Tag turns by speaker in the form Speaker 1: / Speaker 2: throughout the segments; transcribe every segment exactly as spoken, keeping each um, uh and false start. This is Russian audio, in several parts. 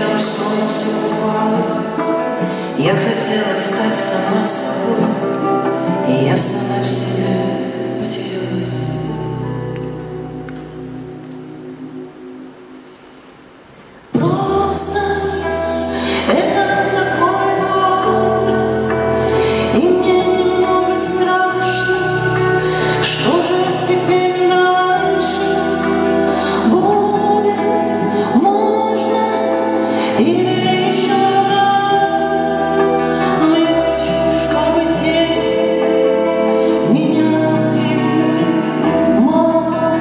Speaker 1: там солнце купалось. Я хотела стать сама собой, и я сама в себе потерялась. Просто это такой возраст, и мне немного страшно. Что же теперь дальше будет? Можно или еще рано? Но я хочу, чтобы дети меня кликнули «мама».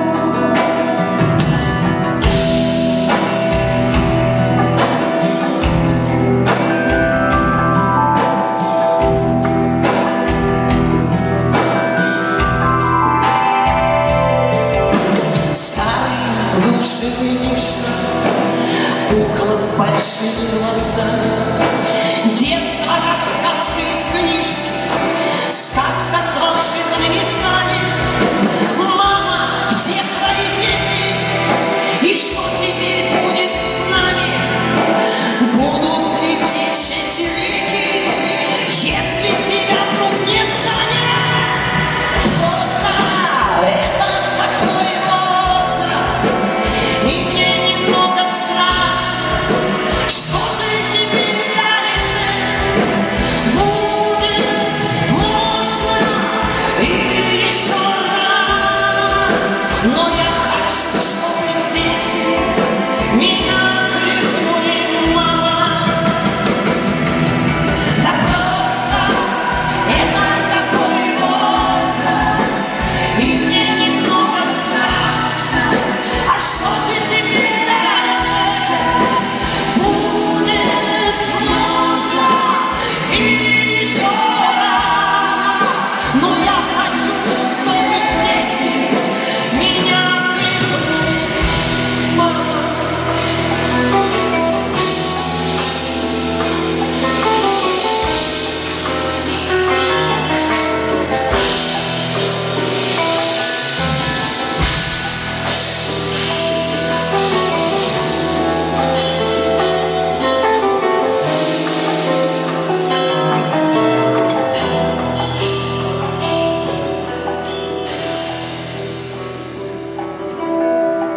Speaker 1: Плюшевый мишка, кукла с большими глазами. Детство, как сказка из книжки, сказка с волшебными снами. Мама, где твои дети? И что теперь будет с нами? Будут ли течь эти реки, если тебя вдруг не станет? Просто это такой возраст, и мне немного страшно. Что же теперь дальше будет? Можно или еще рано? Но я хочу, чтобы дети меня кликнули «мама». Да просто это такой возраст, и мне немного страшно. А что же теперь дальше будет? Можно или еще рано? Но я хочу, чтобы дети меня кликнули «мама».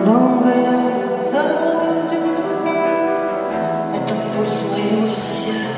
Speaker 1: Долгая дорога, это путь моего сердца.